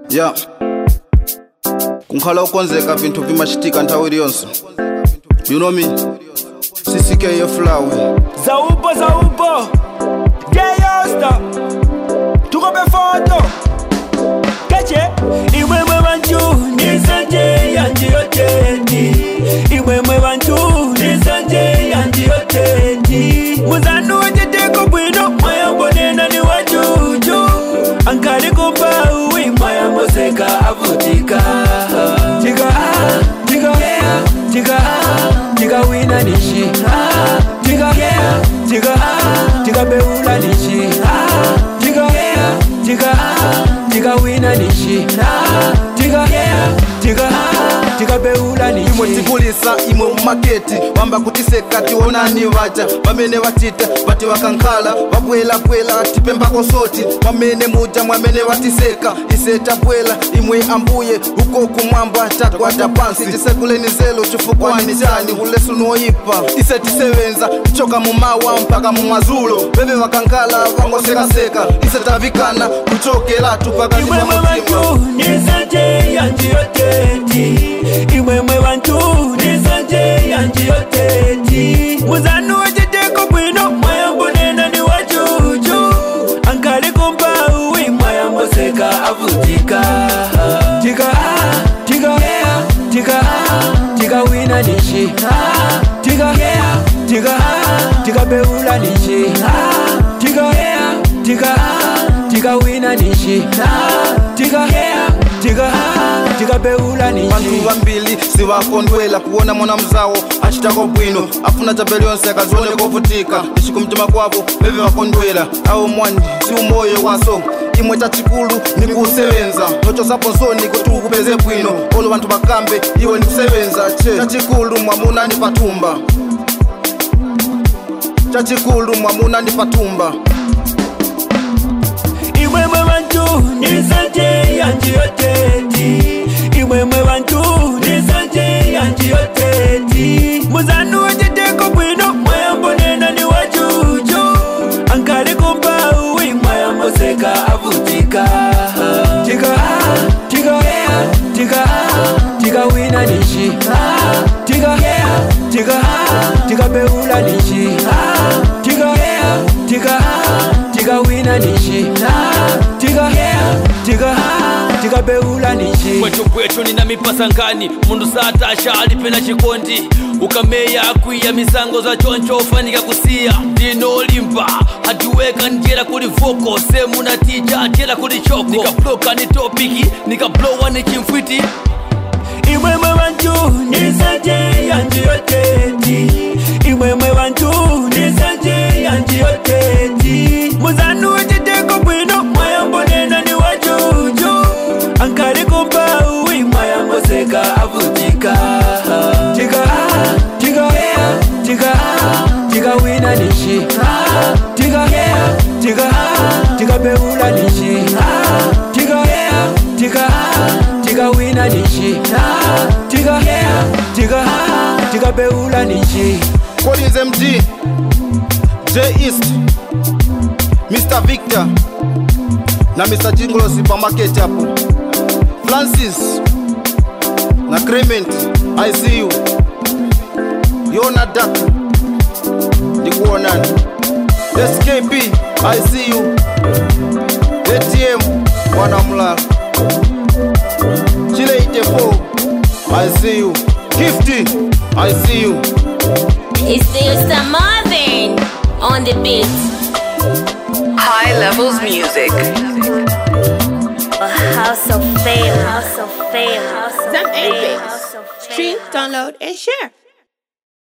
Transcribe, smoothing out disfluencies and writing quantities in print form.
Yeah. Kunkhala ukonzeka vintu vimashitika nthawi iliyonse. You know me? CCK Flower. Zaupo. Geyosta. Tukope foto. Keche. Imwemwe bantu. Nisanje yanji yotendi. Imwemwe bantu. Nisanje yanji yotendi. Muzanu wajiteko bwino. Mwaya mbonena ni wajuju. Ankari kumba uwi. Mwaya mboseka avutika. Tiga wina nishi. Tiga beula nishi. Tiga wina nishi. Tiga beula nishi. Imwe tigulisa imwe maketi wamba kutiseka tionani vaja vamene vatita vati vakankhala vabwela tipemba kosoti mwamene muja mwamene vatiseka ise tabwela imwe ambuye uko kumwamba takwata pansi tisekuleni zelo chifukwani chani ulesu noyipa ise tisevenza choka mumawa mpaka mumazulo bebe vakankhala vangosekaseka ise tavikana kuchokela tupaka imwe bantu nisanje yanji yotendi. Imwemwe bantu nisanje yanji yotendi. Muzanu wajiteko bwino mwaya mbonena ni wajuju. Ankali kumba uwi mwaya mboseka avutika. Tiga wina nishi. Tiga beula nishi. Tiga wina nishi. Tiga beula nishi. Bantu vambili sivakondwela kuona mwana mzawo achitako bwino afuna chapeli yonse akazione kovutika nishikumtima kwavo bebe vakondwela awo mwandi si umoyo kwaso imwe chachikulu nikusevenza nocho saponsoni kuti ukupeze bwino olo bantu bakambe iwe nikusevenza che chachikulu mwamuna ni patumba Imwemwe bantu nisanje yanji yotendi. Imwemwe bantu nisanje yanji yotendi. Muzanu wajiteko bwino mwaya mbonena ni wajuju. Ankali kumba uwi mwaya mboseka avutika. Tiga wina nishi. Tiga beula nishi. Tiga wina nishi. Tiga beula nishi. Kwetu nina mipasa ngani mundu satasha alipena chikondi ukameya akwiya misango za choncho ufanika kusia ndino limpa hatuweka njera kuli voko semu na tija atela kuli choko nikabloka ni topiki nikablowa ni chimfwiti. Imwemwe bantu nisanje yanji yotendi. Imwemwe bantu nisanje yanji yotendi. Muzanu wajiteko bwino mwaya mbonena ni wajuju. Ankari kumba uwi mwaya mboseka avutika. Tiga wina nishi. Tiga beula nishi. Tiga wina nishi. Tiga beula nishi. What is MG? J East, Mr. Victor na Mr. Jinglo supermarket hapo. Francis na Clement, I see you. Yona Dak Dikuonani. SKP, I see you. ATM Wanamla Chile 84, I see you. Gifty, I see you. It's still Marvin on the beat. High Levels Music. A house of fame. Zam Stream, download, and share.